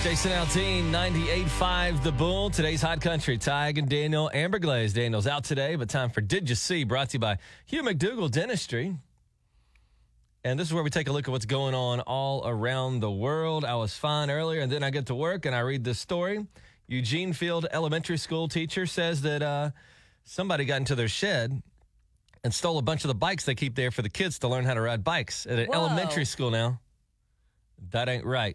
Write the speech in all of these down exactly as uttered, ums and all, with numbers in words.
Jason Aldean, ninety-eight point five The Bull. Today's Hot Country. Tig and Daniel Amberglaze. Daniel's out today, but time for Did You See? Brought to you by Hugh McDougall Dentistry. And this is where we take a look at what's going on all around the world. I was fine earlier, and then I get to work, and I read this story. Eugene Field elementary school teacher says that uh, somebody got into their shed and stole a bunch of the bikes they keep there for the kids to learn how to ride bikes at an Whoa. elementary school now. That ain't right.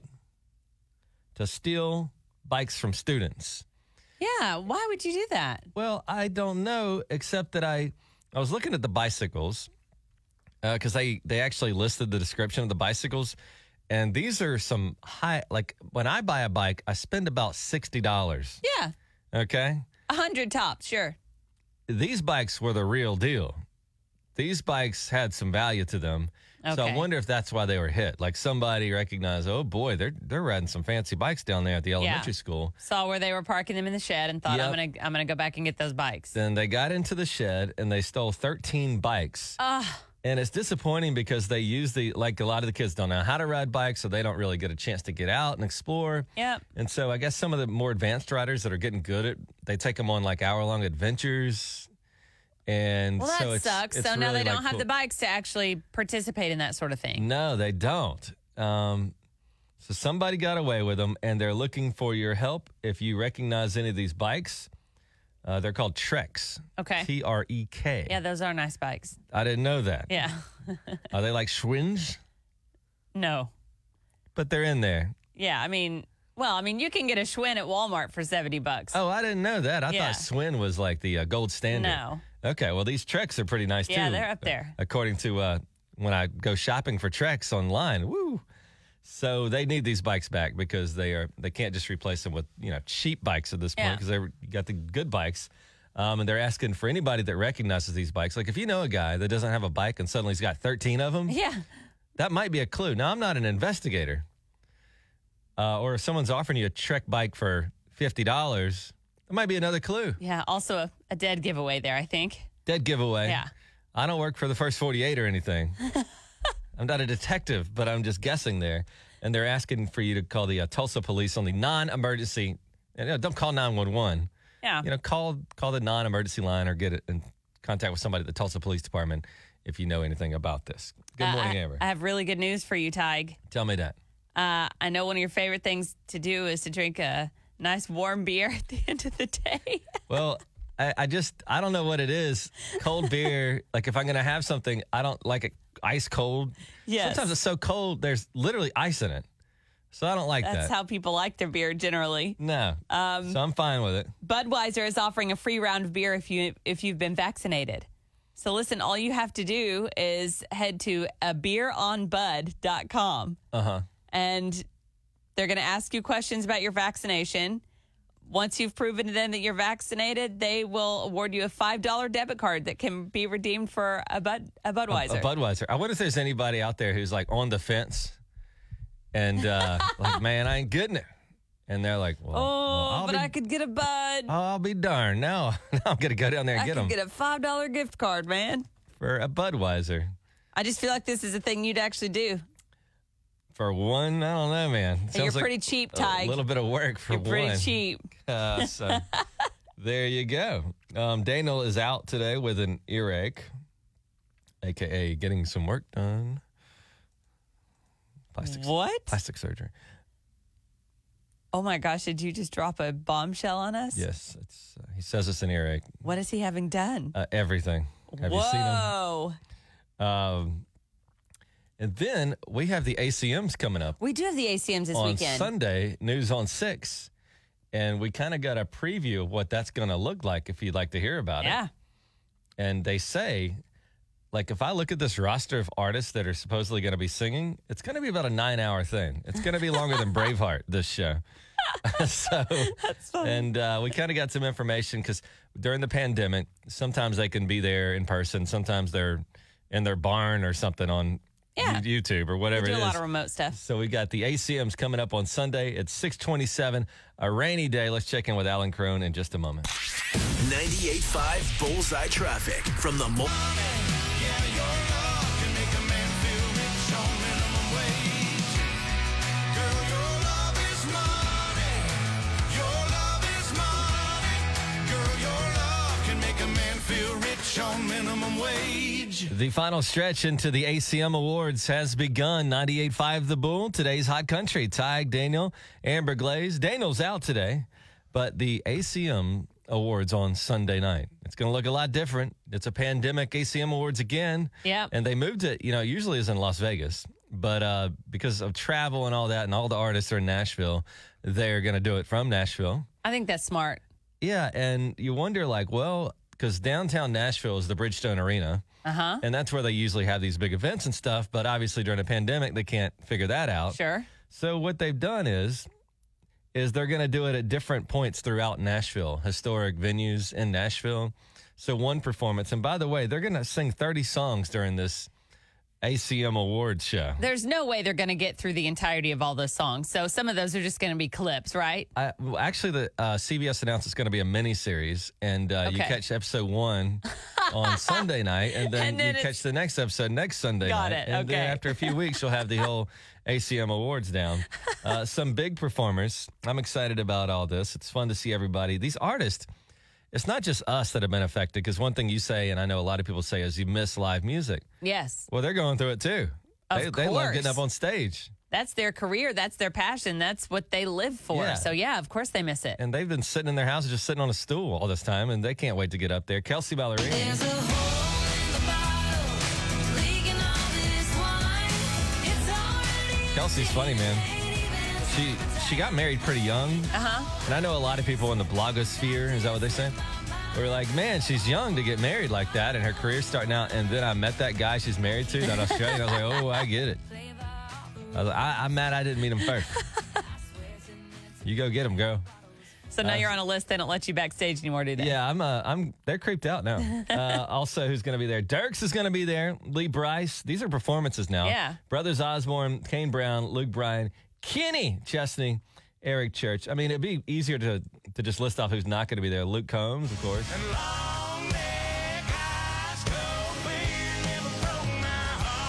To steal bikes from students. Yeah, why would you do that? Well, I don't know, except that I I was looking at the bicycles because uh, they, they actually listed the description of the bicycles. And these are some high, like when I buy a bike, I spend about sixty dollars. Yeah, Okay? a hundred tops, sure. These bikes were the real deal. These bikes had some value to them. So I Okay. wonder if that's why they were hit. Like somebody recognized, oh boy, they're they're riding some fancy bikes down there at the elementary school. Saw where they were parking them in the shed and thought, Yep. I'm gonna I'm gonna go back and get those bikes. Then they got into the shed and they stole thirteen bikes. Ah, And it's disappointing because they use the, like a lot of the kids don't know how to ride bikes, so they don't really get a chance to get out and explore. yep. And so I guess some of the more advanced riders that are getting good at, they take them on like hour long adventures. And Well, that so it's, sucks. it's So now really, they don't like, have cool. the bikes to actually participate in that sort of thing. No, they don't. Um, so somebody got away with them, and they're looking for your help. If you recognize any of these bikes, uh, they're called Treks. Okay. T R E K. Yeah, those are nice bikes. I didn't know that. Yeah. Are they like Schwinn's? No. But they're in there. Yeah, I mean, well, I mean, you can get a Schwinn at Walmart for seventy bucks. Oh, I didn't know that. I Yeah. thought Swin was like the uh, gold standard. No. Okay, well, these Treks are pretty nice, too. Yeah, they're up there. According to uh, when I go shopping for Treks online. Woo! So they need these bikes back because they are they can't just replace them with, you know, cheap bikes at this point Yeah. because they've got the good bikes. Um, and they're asking for anybody that recognizes these bikes. Like if you know a guy that doesn't have a bike and suddenly he's got thirteen of them, Yeah. that might be a clue. Now, I'm not an investigator. Uh, or if someone's offering you a Trek bike for fifty dollars, that might be another clue. Yeah, also a, a dead giveaway there, I think. Dead giveaway. Yeah. I don't work for the First forty-eight or anything. I'm not a detective, but I'm just guessing there. And they're asking for you to call the uh, Tulsa police on the non-emergency. And, you know, don't call nine one one. Yeah. You know, call call the non-emergency line or get it in contact with somebody at the Tulsa Police Department if you know anything about this. Good Uh, morning, I, Amber. I have really good news for you, Tig. Tell me that. Uh, I know one of your favorite things to do is to drink a nice warm beer at the end of the day. Well, I, I just, I don't know what it is. Cold beer, like if I'm going to have something, I don't like it ice cold. Yes. Sometimes it's so cold, there's literally ice in it. So I don't like That's that. how people like their beer generally. No. Um, so I'm fine with it. Budweiser is offering a free round of beer if you if you've been vaccinated. So listen, all you have to do is head to a beer on bud dot com. Uh-huh. And they're going to ask you questions about your vaccination. Once you've proven to them that you're vaccinated, they will award you a five dollar debit card that can be redeemed for a, Bud, a Budweiser. A, a Budweiser. I wonder if there's anybody out there who's like on the fence and uh, like, man, I ain't getting it. And they're like, well, oh, well, I'll, but be, I could get a Bud. I'll be darned. No, I'm going to go down there and I get could them get a five dollar gift card, man. for a Budweiser. I just feel like this is a thing you'd actually do. For one, I don't know, man. It You're sounds like pretty cheap, a Tig. little bit of work for You're pretty one. cheap. Uh, so there you go. Um, Daniel is out today with an earache, a k a getting some work done. Plastic, What? Plastic surgery. Oh my gosh, did you just drop a bombshell on us? Yes. It's, uh, he says it's an earache. What is he having done? Uh, everything. Have you seen him? Whoa. Um, and then we have the A C Ms coming up We do have the A C Ms this on weekend. Sunday, News on six. And we kind of got a preview of what that's going to look like if you'd like to hear about it. Yeah. And they say, like, if I look at this roster of artists that are supposedly going to be singing, it's going to be about a nine-hour thing. It's going to be longer than Braveheart, this show. so, That's funny. and uh, we kind of got some information because during the pandemic, sometimes they can be there in person. Sometimes they're in their barn or something on Yeah. YouTube or We whatever do it a is. lot of remote stuff. So we got the A C Ms coming up on Sunday at six twenty-seven, a rainy day. Let's check in with Alan Crone in just a moment. ninety-eight point five Bullseye Traffic from the mo- minimum wage. The final stretch into the A C M Awards has begun. ninety-eight point five The Bull. Today's Hot Country. Ty, Daniel, Amber Glaze. Daniel's out today, but the A C M Awards on Sunday night. It's going to look a lot different. It's a pandemic A C M Awards again. Yep. And they moved it, you know, usually is in Las Vegas, but uh, because of travel and all that, and all the artists are in Nashville, they're going to do it from Nashville. I think that's smart. Yeah, and you wonder, like, well, because downtown Nashville is the Bridgestone Arena. Uh-huh. And that's where they usually have these big events and stuff. But obviously during a pandemic, they can't figure that out. Sure. So what they've done is, is they're going to do it at different points throughout Nashville, historic venues in Nashville. So one performance. And by the way, they're going to sing thirty songs during this A C M Awards show. There's no way they're going to get through the entirety of all those songs. So some of those are just going to be clips, right? I, well, actually, the uh, C B S announced it's going to be a mini series, and uh, you Okay. catch episode one on Sunday night, and then, And then you it's- catch the next episode next Sunday Got night. it, And okay. then after a few weeks, you'll have the whole A C M Awards down. Uh, some big performers. I'm excited about all this. It's fun to see everybody. These artists, it's not just us that have been affected, because one thing you say, and I know a lot of people say, is you miss live music. Yes. Well, they're going through it too. Of They, they love getting course. up on stage. That's their career. That's their passion. That's what they live for. Yeah. So, yeah, of course they miss it. And they've been sitting in their houses, just sitting on a stool all this time, and they can't wait to get up there. Kelsey Ballerini. There's a hole in the bottle, leaking all this wine. It's already Kelsey's funny, man. She she got married pretty young. Uh-huh. And I know a lot of people in the blogosphere, is that what they say? We're like, man, she's young to get married like that, and her career's starting out. And then I met that guy she's married to down in Australia, and I was like, oh, I get it. I was like, I, I'm mad I didn't meet him first. You go get him, girl. So now Uh, you're on a list. They don't let you backstage anymore, do they? Yeah, I'm. Uh, I'm. They're creeped out now. Uh, also, who's going to be there? Dirks is going to be there. Lee Bryce. These are performances now. Yeah. Brothers Osborne, Kane Brown, Luke Bryan, Kenny Chesney, Eric Church. I mean, it'd be easier to to just list off who's not going to be there. Luke Combs, of course. Long neck, high skull beard never broke my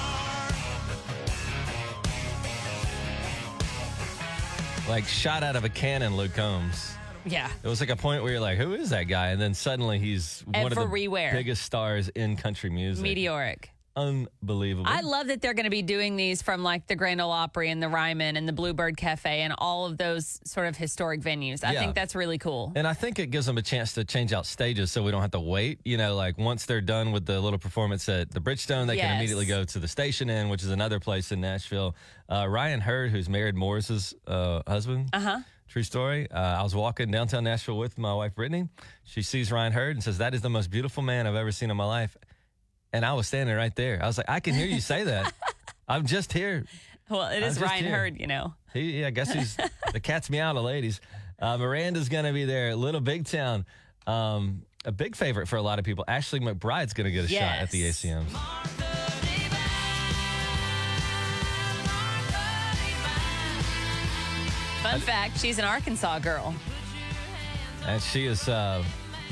heart. Like shot out of a cannon, Luke Combs. Yeah. It was like a point where you're like, who is that guy? And then suddenly he's one of the Everywhere. biggest stars in country music. Meteoric. Unbelievable. I love that they're going to be doing these from like the Grand Ole Opry and the Ryman and the Bluebird Cafe and all of those sort of historic venues. I Yeah. think that's really cool. And I think it gives them a chance to change out stages so we don't have to wait. You know, like once they're done with the little performance at the Bridgestone, they can Yes. immediately go to the Station Inn, which is another place in Nashville. Uh, Ryan Hurd, who's married Morris's uh, husband. Uh-huh. True story. Uh, I was walking downtown Nashville with my wife, Brittany. She sees Ryan Hurd and says, that is the most beautiful man I've ever seen in my life. And I was standing right there. I was like, I can hear you say that. I'm just here. Well, it I'm is just Ryan here. Hurd, you know. He, yeah, I guess he's the cat's meow to ladies. Uh, Miranda's going to be there. Little Big Town. Um, a big favorite for a lot of people. Ashley McBride's going to get a shot at the A C Ms. Fun fact, she's an Arkansas girl. And she is uh,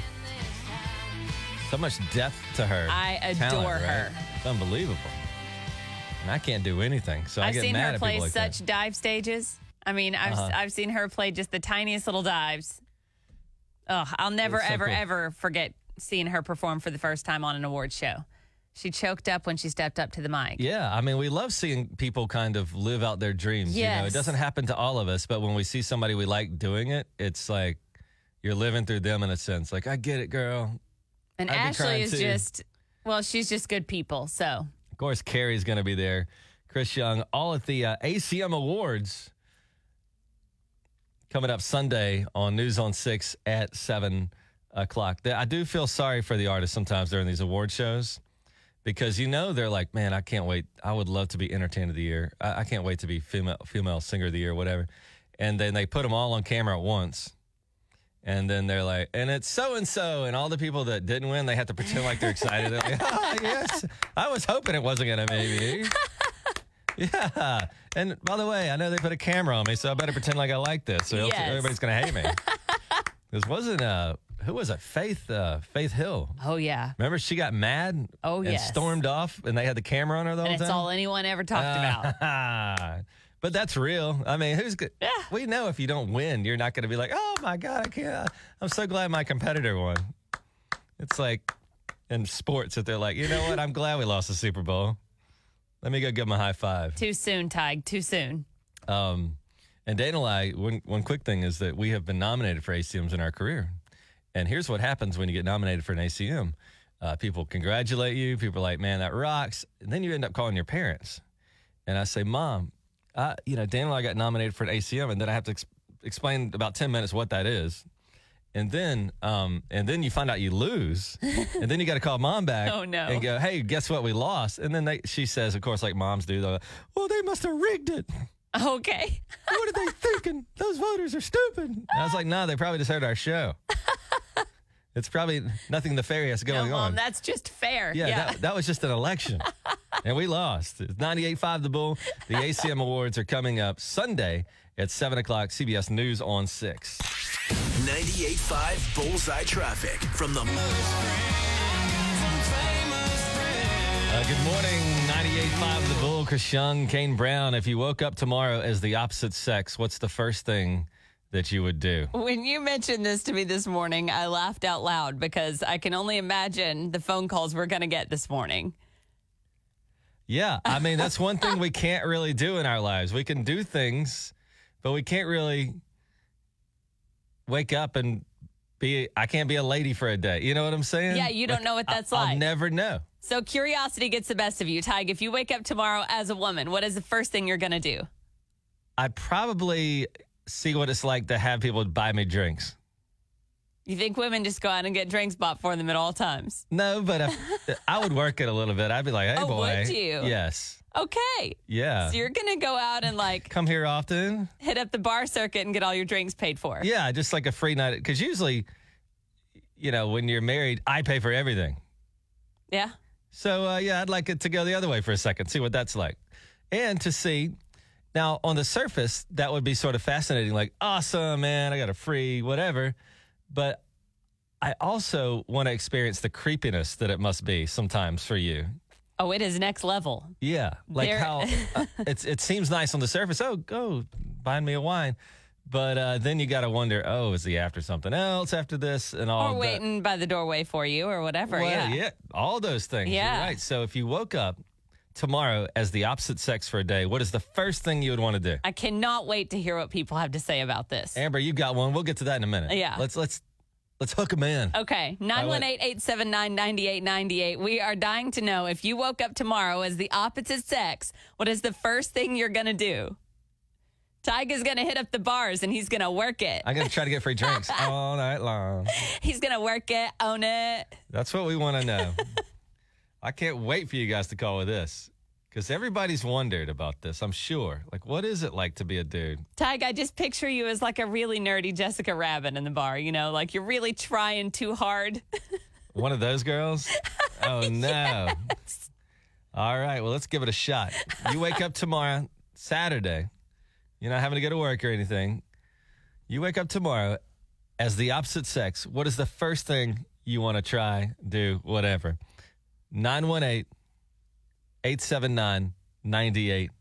so much depth to her. I adore talent, right? her. It's unbelievable. And I can't do anything, so I I've get seen mad her at play people like such that. dive stages. I mean, I've Uh-huh. I've seen her play just the tiniest little dives. Oh, I'll never, It's so ever, cool. ever forget seeing her perform for the first time on an award show. She choked up when she stepped up to the mic. Yeah, I mean, we love seeing people kind of live out their dreams. You know, it Yes. doesn't happen to all of us, but when we see somebody we like doing it, it's like you're living through them in a sense. Like, I get it, girl. And I'd be Ashley crying is too. just, well, she's just good people. So Of course, Carrie's going to be there. Chris Young, all at the uh, A C M Awards coming up Sunday on News on six at seven o'clock. I do feel sorry for the artists sometimes during these award shows because, you know, they're like, man, I can't wait. I would love to be Entertainer of the Year. I, I can't wait to be female, female Singer of the Year, whatever. And then they put them all on camera at once. And then they're like, and it's so-and-so. And all the people that didn't win, they have to pretend like they're excited. They're like, oh, yes. I was hoping it wasn't going to maybe. Yeah. And by the way, I know they put a camera on me, so I better pretend like I like this. So else Yes. everybody's going to hate me. This wasn't, uh, who was it? Faith, uh, Faith Hill. oh yeah, Remember she got mad Oh, and yes. stormed off and they had the camera on her the and whole it's time? all anyone ever talked about. about. But that's real. I mean, who's good? Yeah. We know if you don't win, you're not going to be like, oh my God, I can't. I'm so glad my competitor won. It's like, in sports that they're like, you know what? I'm glad we lost the Super Bowl. Let me go give them a high five. Too soon, Tig. Too soon. Um, and Dana and I, one, one quick thing is that we have been nominated for A C Ms in our career. And here's what happens when you get nominated for an A C M. Uh, people congratulate you. People are like, man, that rocks. And then you end up calling your parents. And I say, Mom, I, you know, Dana and I got nominated for an A C M, and then I have to ex- explain about ten minutes what that is. And then um, and then you find out you lose. And then you got to call Mom back Oh, no. and go, hey, guess what? We lost. And then they, she says, of course, like moms do, though, well, they must have rigged it. Okay. What are they thinking? Those voters are stupid. And I was like, no, they probably just heard our show. It's probably nothing nefarious No, going Mom, on. that's just fair. Yeah, Yeah. That, that was just an election. And we lost. It's ninety-eight point five The Bull. The A C M Awards are coming up Sunday at seven o'clock, C B S News on six. ninety-eight point five Bullseye Traffic from the Uh, good morning, ninety-eight point five The Bull. Chris Young, Kane Brown. If you woke up tomorrow as the opposite sex, what's the first thing that you would do? When you mentioned this to me this morning, I laughed out loud because I can only imagine the phone calls we're going to get this morning. Yeah, I mean, that's one thing we can't really do in our lives. We can do things, but we can't really wake up and be, I can't be a lady for a day. You know what I'm saying? Yeah, you don't know what that's I, I'll like. never know. So curiosity gets the best of you. Tig, if you wake up tomorrow as a woman, what is the first thing you're going to do? I'd probably see what it's like to have people buy me drinks. You think women just go out and get drinks bought for them at all times? No, but if, I would work it a little bit. I'd be like, hey, Oh, boy. would you? Yes. Okay. Yeah. So you're going to go out and like Come here often. hit up the bar circuit and get all your drinks paid for. Yeah, just like a free night. Because usually, you know, when you're married, I pay for everything. Yeah. So, uh, yeah, I'd like it to go the other way for a second, see what that's like. And to see, now on the surface, that would be sort of fascinating, like, awesome, man, I got a free whatever. But I also want to experience the creepiness that it must be sometimes for you. Oh, it is next level. Yeah, like There- how uh, it's it seems nice on the surface. Oh, go buying me a wine. But uh, then you got to wonder, oh, is he after something else after this and all Or that? waiting by the doorway for you or whatever. Well, yeah. all those things. You're Yeah. right. So if you woke up tomorrow as the opposite sex for a day, what is the first thing you would want to do? I cannot wait to hear what people have to say about this. Amber, you've got one. We'll get to that in a minute. Yeah. Let's let's let's hook them in. Okay, nine one eight, eight seven nine, nine eight nine eight. We are dying to know if you woke up tomorrow as the opposite sex, what is the first thing you're going to do? Tig is going to hit up the bars and he's going to work it. I'm gonna try to get free drinks all night long. He's going to work it, own it. That's what we want to know. I can't wait for you guys to call with this because everybody's wondered about this. I'm sure. Like, what is it like to be a dude? Tig, I just picture you as like a really nerdy Jessica Rabbit in the bar, you know, like you're really trying too hard. One of those girls? Oh, no. All right. Well, let's give it a shot. You wake up tomorrow, Saturday. You're not having to go to work or anything. You wake up tomorrow as the opposite sex. What is the first thing you want to try, do, whatever? nine one eight, eight seven nine, nine eight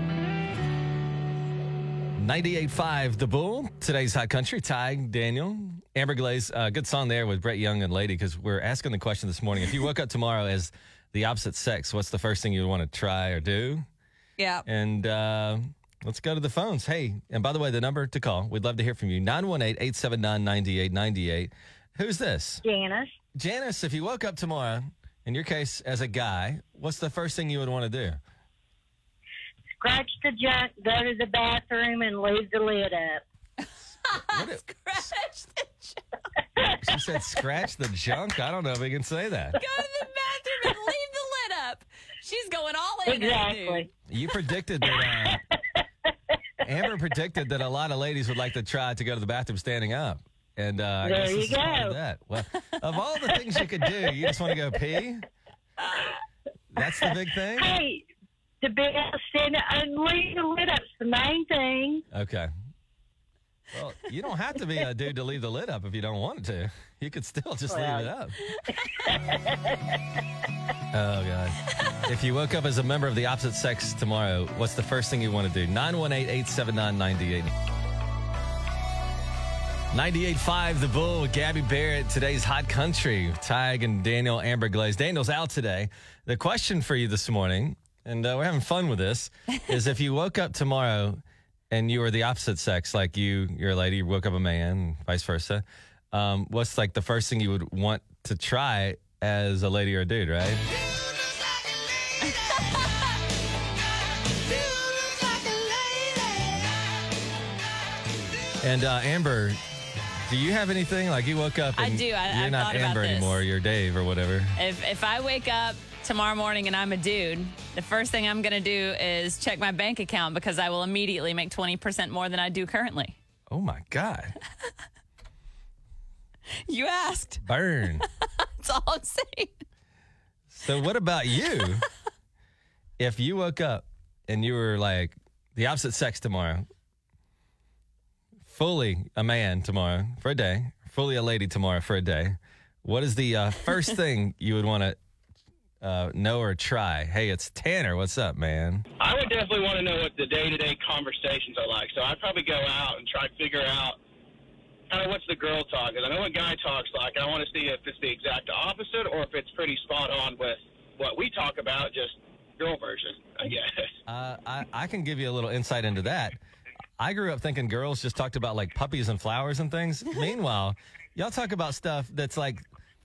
ninety-eight point five The Bull. Today's Hot Country. Tig, Daniel, Amber Glaze. Uh, good song there with Brett Young and Lady because we're asking the question this morning. If you woke up tomorrow as the opposite sex, what's the first thing you want to try or do? Yeah. And uh, let's go to the phones. Hey, and by the way, the number to call, we'd love to hear from you. nine one eight, eight seven nine, nine eight nine eight. Who's this? Janice. Janice, if you woke up tomorrow, in your case, as a guy, what's the first thing you would want to do? Scratch the junk, go to the bathroom, and leave the lid up. What if- Scratch the junk. she said scratch the junk? I don't know if we can say that. Go to the bathroom and leave the lid up. She's going all in. that dude. Exactly. You predicted that. Uh, Amber predicted that a lot of ladies would like to try to go to the bathroom standing up. And uh, I There guess you this is part of go. that. Well, of all the things you could do, you just want to go pee? That's the big thing? Hey, to be able to stand up and leave the lid up's the main thing. Okay. Well, you don't have to be a dude to leave the lid up if you don't want to. You could still just Well. leave it up. Oh, God. If you woke up as a member of the opposite sex tomorrow, what's the first thing you want to do? nine one eight, eight seven nine, nine eight. ninety-eight point five The Bull with Gabby Barrett. Today's Hot Country. Tig and Daniel Amber Glaze. Daniel's out today. The question for you this morning, and uh, we're having fun with this, is if you woke up tomorrow and you were the opposite sex, like you, you're a lady, you woke up a man, vice versa, um, what's like the first thing you would want to try as a lady or a dude, right? And uh, Amber, do you have anything? Like you woke up I and do. I- you're I've not thought about Amber this. anymore. You're Dave or whatever. If if I wake up tomorrow morning and I'm a dude, the first thing I'm going to do is check my bank account because I will immediately make twenty percent more than I do currently. Oh, my God. You asked. Burn. That's all I'm saying. So what about you? If you woke up and you were like the opposite sex tomorrow, fully a man tomorrow for a day, fully a lady tomorrow for a day, what is the uh, first thing you would want to uh, know or try? Hey, it's Tanner. What's up, man? I would definitely want to know what the day-to-day conversations are like. So I'd probably go out and try to figure out kind of what's the girl talk. Because I know what guy talks like. I want to see if it's the exact opposite or if it's pretty spot on with what we talk about, just girl version, I guess. Uh, I, I can give you a little insight into that. I grew up thinking girls just talked about like puppies and flowers and things. Meanwhile, y'all talk about stuff that's like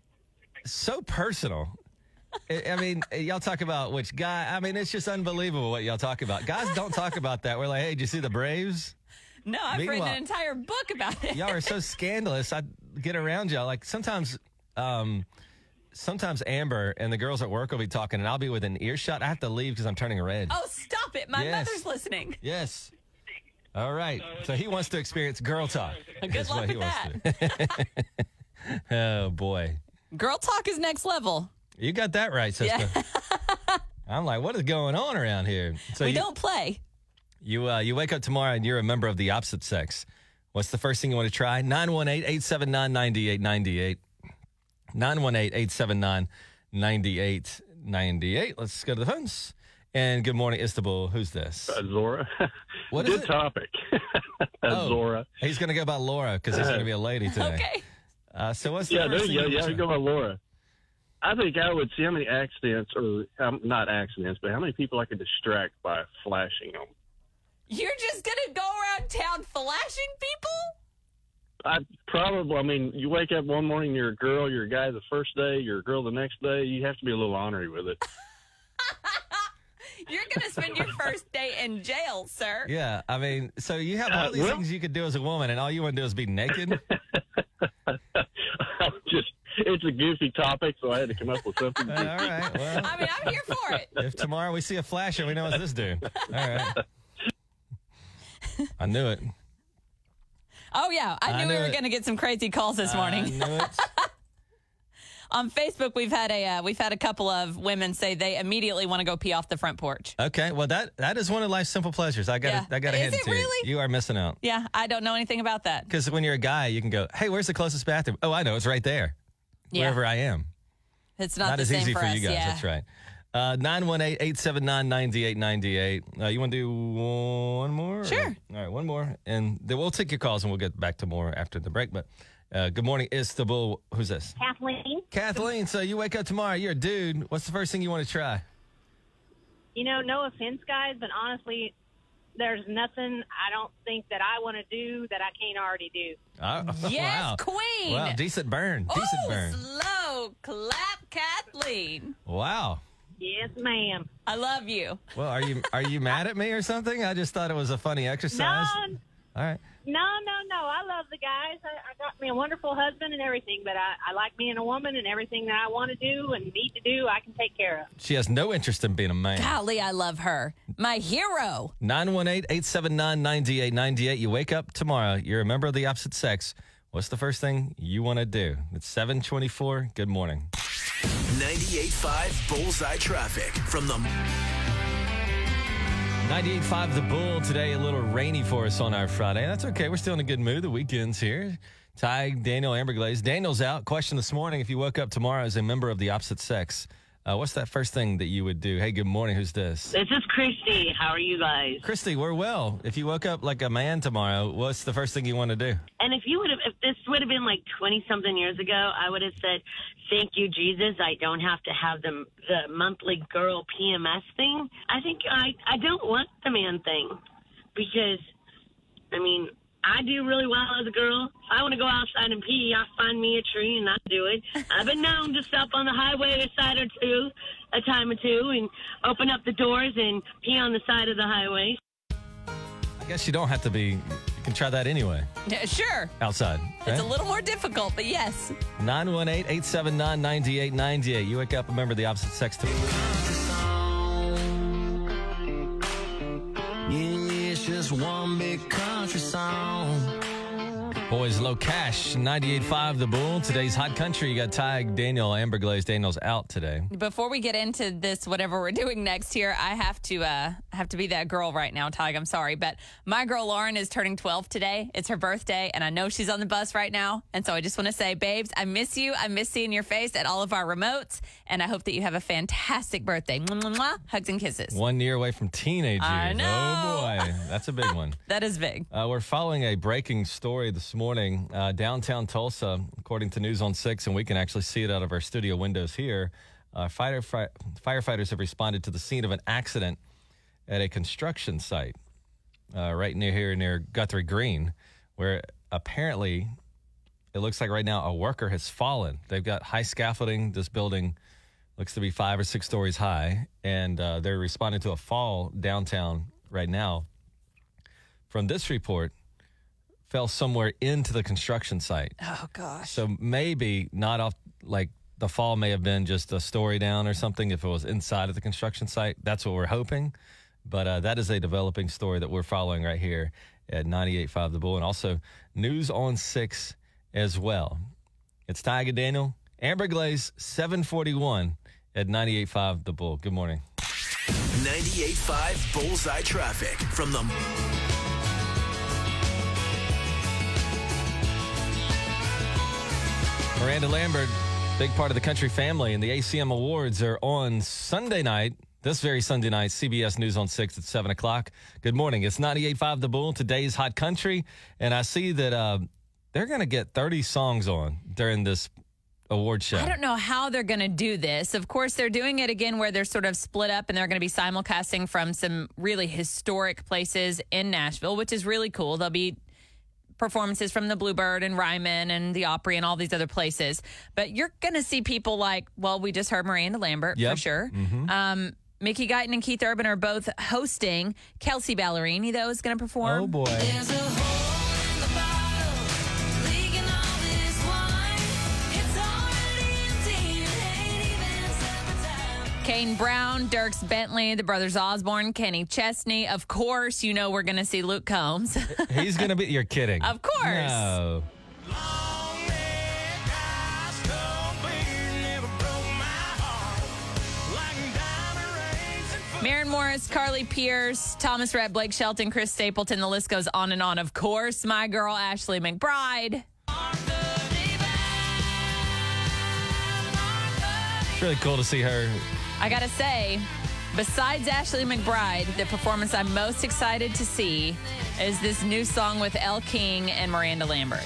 so personal. I I mean, y'all talk about which guy. I mean, it's just unbelievable what y'all talk about. Guys don't talk about that. We're like, hey, did you see the Braves? No, I've written Meanwhile- an entire book about it. Y'all are so scandalous. I get around y'all. Like sometimes, um, sometimes Amber and the girls at work will be talking, and I'll be within earshot. I have to leave because I'm turning red. Oh, stop it. My Yes. mother's listening. Yes. All right. So he wants to experience girl talk. Good is luck what he with wants to do. Oh, boy. Girl talk is next level. You got that right, sister. I'm like, what is going on around here? So We you, don't play. You, uh, you wake up tomorrow and you're a member of the opposite sex. What's the first thing you want to try? nine one eight, eight seven nine, nine eight nine eight. nine one eight, eight seven nine, nine eight nine eight. Let's go to the phones. And good morning, Istanbul. Who's this? Uh, Zora. What is Good it? topic. Oh, Zora. He's going to go by Laura because he's going to be a lady today. Okay. Uh, so what's the Yeah, first there thing you go. you Yeah, want I to go by Laura. I think I would see how many accidents, or um, not accidents, but how many people I could distract by flashing them. You're just going to go around town flashing people? I probably, I mean, you wake up one morning, you're a girl, you're a guy the first day, you're a girl the next day. You have to be a little ornery with it. You're going to spend your first day in jail, sir. Yeah, I mean, so you have all Uh, these well- things you could do as a woman, and all you want to do is be naked? Just, it's a goofy topic, so I had to come up with something. all right, well, I mean, I'm here for it. if tomorrow we see a flasher, we know it's this dude. All right. I knew it. Oh, yeah. I I knew we knew were it. going to get some crazy calls this I morning. knew it. On Facebook, we've had a uh, we've had a couple of women say they immediately want to go pee off the front porch. Okay, well, that that is one of life's simple pleasures. I got Yeah. to I got to Is hand it it to you. really? You are missing out. Yeah, I don't know anything about that. Because when you're a guy, you can go, hey, where's the closest bathroom? Oh, I know, it's right there. Yeah. Wherever I am. It's not, Not the as same easy for, for us. you guys. Yeah. That's right. Uh, nine one eight, eight seven nine, nine eight nine eight. Uh, you want to do one more? Sure. All right, one more. And then we'll take your calls and we'll get back to more after the break. But uh, good morning, Istanbul. Who's this? Kathleen, Kathleen. So you wake up tomorrow. You're a dude. What's the first thing you want to try? you know, no offense, guys, but honestly, there's nothing I don't think that I want to do that I can't already do. Oh, Yes, wow. queen. Wow, decent burn. Decent Oh, burn. slow clap, Kathleen. Wow. Yes, ma'am. I love you. Well, are you are you mad at me or something? I just thought it was a funny exercise. No, All right. no, no, no. I love the guys. I, I got me a wonderful husband and everything, but I, I like being a woman and everything that I want to do and need to do, I can take care of. She has no interest in being a man. Golly, I love her. My hero. nine one eight, eight seven nine, nine eight nine eight. You wake up tomorrow. You're a member of the opposite sex. What's the first thing you want to do? It's seven twenty-four. Good morning. ninety-eight point five Bullseye Traffic from the ninety-eight point five The Bull. Today, a little rainy for us on our Friday. That's okay. We're still in a good mood. The weekend's here. Ty, Daniel, Amber Glaze. Daniel's out. Question this morning. If you woke up tomorrow as a member of the opposite sex, Uh, what's that first thing that you would do? Hey, good morning. Who's this? This is Christy. How are you guys? Christy, we're well. If you woke up like a man tomorrow, what's the first thing you want to do? And if you would have, if this would have been like twenty something years ago, I would have said, "Thank you, Jesus. I don't have to have the the monthly girl P M S thing." I think I I don't want the man thing because, I mean, I do really well as a girl. If I want to go outside and pee, I find me a tree and I do it. I've been known to stop on the highway a side or two, a time or two, and open up the doors and pee on the side of the highway. I guess you don't have to be, you can try that anyway, Yeah, sure. outside. It's a Right? little more difficult, but yes. nine one eight, eight seven nine, nine eight nine eight. You wake up, remember the opposite sex too. Yeah, it's just one big country song. Boys, Low Cash, ninety-eight point five The Bull. Today's Hot Country. You got Ty, Daniel, Amber Glaze. Daniel's out today. Before we get into this, whatever we're doing next here, I have to uh, have to be that girl right now, Tig. I'm sorry, but my girl Lauren is turning twelve today. It's her birthday, and I know she's on the bus right now. And so I just want to say, babes, I miss you. I miss seeing your face at all of our remotes, and I hope that you have a fantastic birthday. Mwah, mwah, mwah. Hugs and kisses. One year away from teenage years. I know. Oh, boy. That's a big one. That is big. Uh, we're following a breaking story this morning. Uh, downtown Tulsa, according to News on six, and we can actually see it out of our studio windows here. Uh, fighter, fi- firefighters have responded to the scene of an accident at a construction site uh, right near here near Guthrie Green, where apparently it looks like right now a worker has fallen. They've got high scaffolding. This building looks to be five or six stories high, and uh, they're responding to a fall downtown right now. From this report, fell somewhere into the construction site. Oh, gosh. So maybe not off, like the fall may have been just a story down or something if it was inside of the construction site. That's what we're hoping. But uh, that is a developing story that we're following right here at ninety-eight point five The Bull, and also News on six as well. It's Ty and Daniel, Amber Glaze, seven forty-one at ninety-eight point five The Bull. Good morning. ninety-eight point five Bullseye Traffic from the Miranda Lambert, big part of the country family, and the A C M Awards are on Sunday night, this very Sunday night, C B S News on six at seven o'clock. Good morning. It's ninety-eight point five The Bull, today's Hot Country, and I see that uh, they're going to get thirty songs on during this award show. I don't know how they're going to do this. Of course, they're doing it again where they're sort of split up and they're going to be simulcasting from some really historic places in Nashville, which is really cool. There'll be performances from the Bluebird and Ryman and the Opry and all these other places. But you're going to see people like, well, we just heard Miranda Lambert Yep. for sure. Mm-hmm. Um, Mickey Guyton and Keith Urban are both hosting. Kelsey Ballerini, though, is going to perform. Oh, boy. There's a hole in the bottle, leaking all this wine. It's already empty, it ain't even summertime. Kane Brown, Dierks Bentley, the brothers Osborne, Kenny Chesney. Of course, you know we're going to see Luke Combs. He's going to be, you're kidding. Of course. No. Long neck, ice cold beer never broke my heart like diamond rings and Maren Morris, Carly Pierce, Thomas Rhett, Blake Shelton, Chris Stapleton. The list goes on and on. Of course, my girl, Ashley McBride. It's really cool to see her. I got to say, besides Ashley McBride, the performance I'm most excited to see is this new song with Elle King and Miranda Lambert.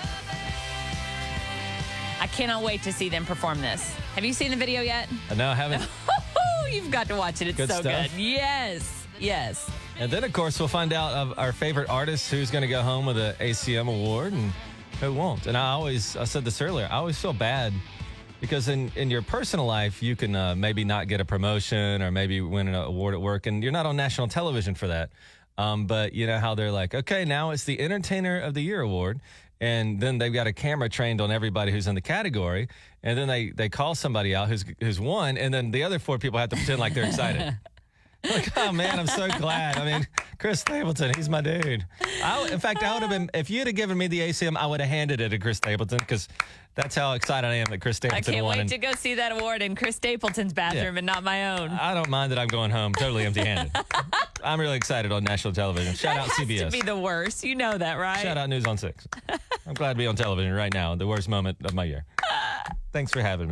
I cannot wait to see them perform this. Have you seen the video yet? No, I haven't. You've got to watch it. It's Good so stuff. good. Yes. Yes. And then, of course, we'll find out of our favorite artist who's going to go home with an A C M award and who won't. And I always, I said this earlier, I always feel bad because in, in your personal life, you can uh, maybe not get a promotion or maybe win an award at work, and you're not on national television for that. Um, but you know how they're like, okay, now it's the Entertainer of the Year award. And then they've got a camera trained on everybody who's in the category. And then they, they call somebody out who's who's won. And then the other four people have to pretend like they're excited. Like, oh, man, I'm so glad. I mean, Chris Stapleton, he's my dude. I, in fact, I would have been, if you'd have given me the A C M, I would have handed it to Chris Stapleton because that's how excited I am that Chris I Stapleton can't won. wait And to go see that award in Chris Stapleton's bathroom Yeah. and not my own. I don't mind that I'm going home totally empty-handed. I'm really excited on national television. Shout that out has C B S. to be the worst. You know that, right? Shout out News on six. I'm glad to be on television right now, the worst moment of my year. Thanks for having me.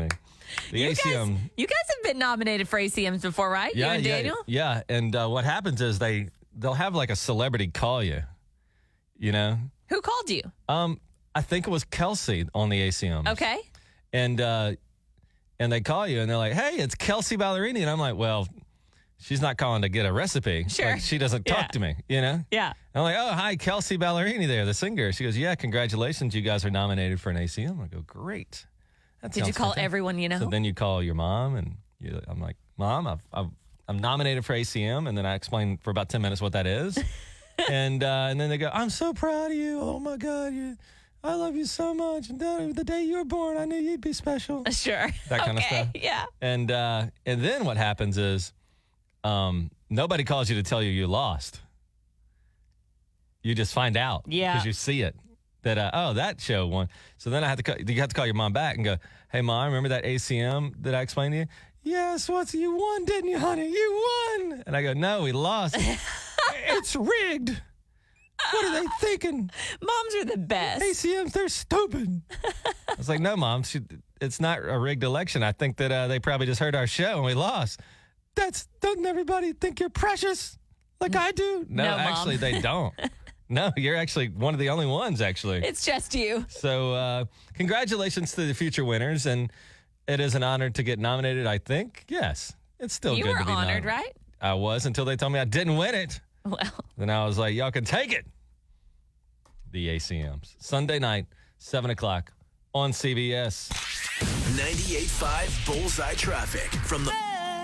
The You A C M. guys, you guys have been nominated for A C Ms before, right? you and yeah, Daniel? Yeah, and uh, what happens is they they'll have like a celebrity call you. You know, Who called you? um, I think it was Kelsey on the A C Ms. Okay. and uh, and they call you and they're like, "Hey, it's Kelsey Ballerini," and I'm like, "Well, she's not calling to get a recipe. Sure. Like, she doesn't talk Yeah. to me, you know." Yeah. I'm like, "Oh, hi, Kelsey Ballerini there, the singer." She goes, "Yeah, congratulations, you guys are nominated for an A C M." I go, "Great." That Did you sounds call fantastic." everyone you know? So then you call your mom, and you, I'm like, "Mom, I've, I've, I'm nominated for A C M," and then I explain for about ten minutes what that is, and uh, and then they go, "I'm so proud of you. Oh my God, you, I love you so much. And the, the day you were born, I knew you'd be special." Sure. That kind of okay. stuff. Yeah. And uh, and then what happens is, um, nobody calls you to tell you you lost. You just find out, Yeah. because you see it that uh, oh, that show won. So then I have to call, you have to call your mom back and go, "Hey mom, remember that A C M that I explained to you?" "Yes, what's you won, didn't you, honey? You won." And I go, "No, we lost. It's rigged. What are they thinking? Moms are the best. A C Ms, they're stupid." I was like, "No, mom, she, it's not a rigged election. I think that uh, they probably just heard our show and we lost." "That's, doesn't everybody think you're precious like I do?" No, No, Mom. actually, they don't. No, you're actually one of the only ones, actually. It's just you. So uh, congratulations to the future winners. And it is an honor to get nominated, I think. Yes, it's still You good were to be honored, nominated. right? I was, until they told me I didn't win it. Well, Then I was like, y'all can take it. The A C Ms. Sunday night, seven o'clock on C B S. ninety-eight point five Bullseye Traffic from the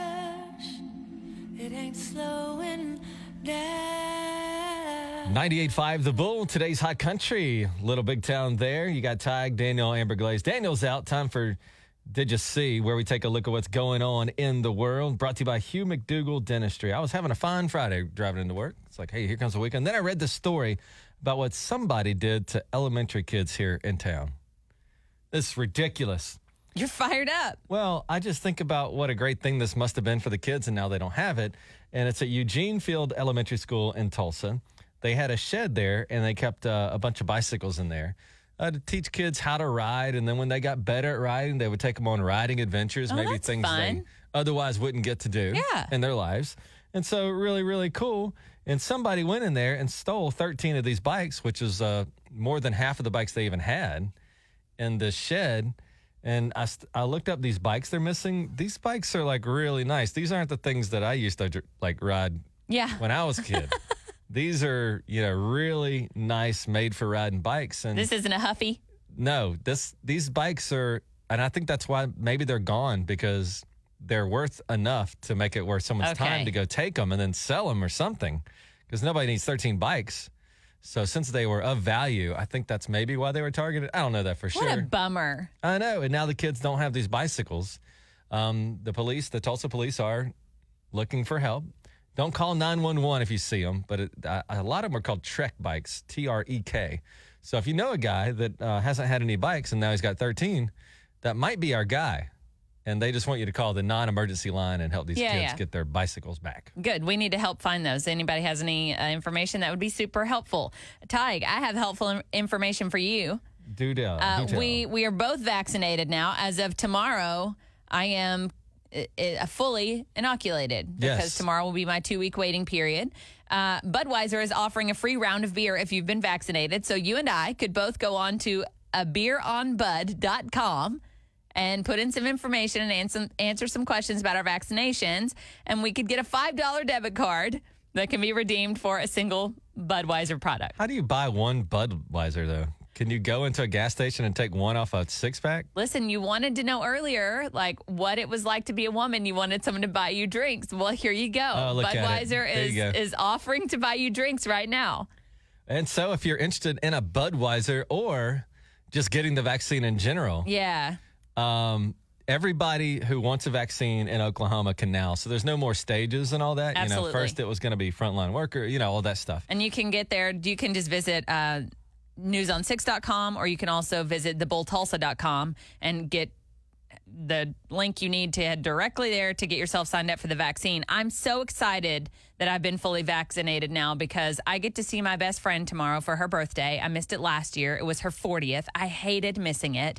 It ain't slowing down. ninety-eight point five The Bull, today's hot country. Little big town there. You got Tig, Daniel, Amber Glaze. Daniel's out. Time for Did You See, where we take a look at what's going on in the world. Brought to you by Hugh McDougall Dentistry. I was having a fine Friday driving into work. It's like, hey, here comes the weekend. Then I read the story about what somebody did to elementary kids here in town. This is ridiculous. you're fired up. Well, I just think about what a great thing this must have been for the kids, and now they don't have it. And it's at Eugene Field Elementary School in Tulsa. They had a shed there, and they kept uh, a bunch of bicycles in there uh, to teach kids how to ride. And then when they got better at riding, they would take them on riding adventures, Oh, maybe that's things fun. they otherwise wouldn't get to do Yeah. in their lives. And so really, really cool. And somebody went in there and stole thirteen of these bikes, which is uh, more than half of the bikes they even had in the shed. And I, st- I looked up these bikes they're missing. These bikes are like really nice. These aren't the things that I used to dr- like ride Yeah. when I was a kid. These are, you know, really nice made for riding bikes. And This isn't a Huffy. no, this these bikes are, and I think that's why maybe they're gone, because they're worth enough to make it worth someone's Okay. time to go take them and then sell them or something, because nobody needs thirteen bikes. So since they were of value, I think that's maybe why they were targeted. I don't know that for What sure. a bummer. I know. And now the kids don't have these bicycles. Um, the police, the Tulsa police, are looking for help. Don't call nine one one if you see them, but it, uh, a lot of them are called Trek bikes, T R E K. So if you know a guy that uh, hasn't had any bikes and now he's got thirteen, that might be our guy. And they just want you to call the non-emergency line and help these Yeah, kids yeah. get their bicycles back. Good. We need to help find those. Anybody has any uh, information that would be super helpful? Tig, I have helpful in- information for you. Do tell. Uh, do tell. we we are both vaccinated now. As of tomorrow, I am uh, uh, fully inoculated because Yes. tomorrow will be my two week waiting period. Uh, Budweiser is offering a free round of beer if you've been vaccinated. So you and I could both go on to a beer on bud dot com and put in some information and answer, answer some questions about our vaccinations, and we could get a five dollar debit card that can be redeemed for a single Budweiser product. How do you buy one Budweiser, though? Can you go into a gas station and take one off a six-pack? Listen, you wanted to know earlier, like, what it was like to be a woman. You wanted someone to buy you drinks. Well, here you go. Oh, look at it. Budweiser There is you go. is offering to buy you drinks right now. And so if you're interested in a Budweiser or just getting the vaccine in general, Yeah. um, everybody who wants a vaccine in Oklahoma can now. So there's no more stages and all that. You Absolutely. know, first it was going to be frontline worker, you know, all that stuff. And you can get there. You can just visit uh, news on six dot com, or you can also visit the bull tulsa dot com and get the link you need to head directly there to get yourself signed up for the vaccine. I'm so excited that I've been fully vaccinated now because I get to see my best friend tomorrow for her birthday. I missed it last year. It was her fortieth. I hated missing it.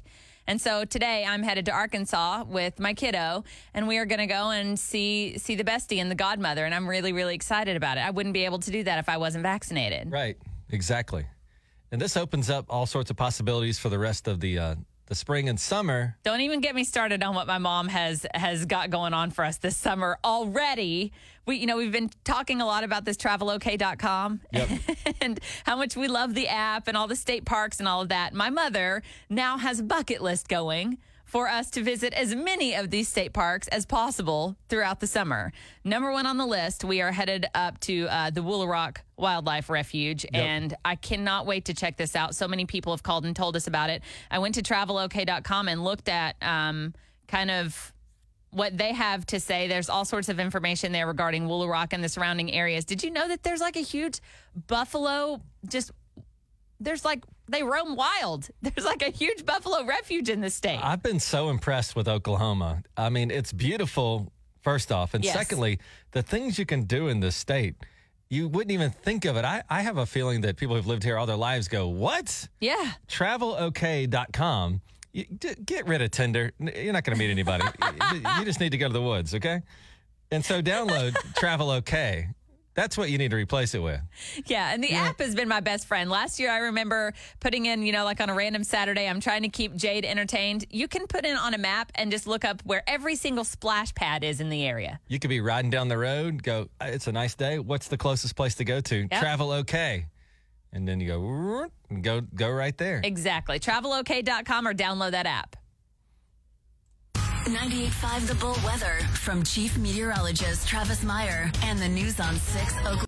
And so today I'm headed to Arkansas with my kiddo, and we are going to go and see see the bestie and the godmother, and I'm really, really excited about it. I wouldn't be able to do that if I wasn't vaccinated. Right, exactly. And this opens up all sorts of possibilities for the rest of the uh, the spring and summer. Don't even get me started on what my mom has has got going on for us this summer already. We, you know, we've been talking a lot about this travel okay dot com Yep. and how much we love the app and all the state parks and all of that. My mother now has a bucket list going for us to visit as many of these state parks as possible throughout the summer. Number one on the list, we are headed up to uh, the Woolaroc Wildlife Refuge, Yep. and I cannot wait to check this out. So many people have called and told us about it. I went to travel okay dot com and looked at um, kind of what they have to say. There's all sorts of information there regarding Woolaroc and the surrounding areas. Did you know that there's like a huge buffalo, just, there's like, they roam wild. There's like a huge buffalo refuge in the state. I've been so impressed with Oklahoma. I mean, it's beautiful, first off. And Yes. secondly, the things you can do in this state, you wouldn't even think of it. I, I have a feeling that people who've lived here all their lives go, what? Yeah. travel okay dot com. You, d- get rid of Tinder. N- You're not going to meet anybody. you, you just need to go to the woods, okay? And so download Travel Okay. That's what you need to replace it with. Yeah, and the app has been my best friend. Last year, I remember putting in, you know, like on a random Saturday, I'm trying to keep Jade entertained. You can put in on a map and just look up where every single splash pad is in the area. You could be riding down the road, go, it's a nice day. What's the closest place to go to? Yep. Travel Okay. And then you go, "Root," and go, go right there. Exactly. travel okay dot com or download that app. ninety-eight point five The Bull weather from Chief Meteorologist Travis Meyer and the News on six Oklahoma.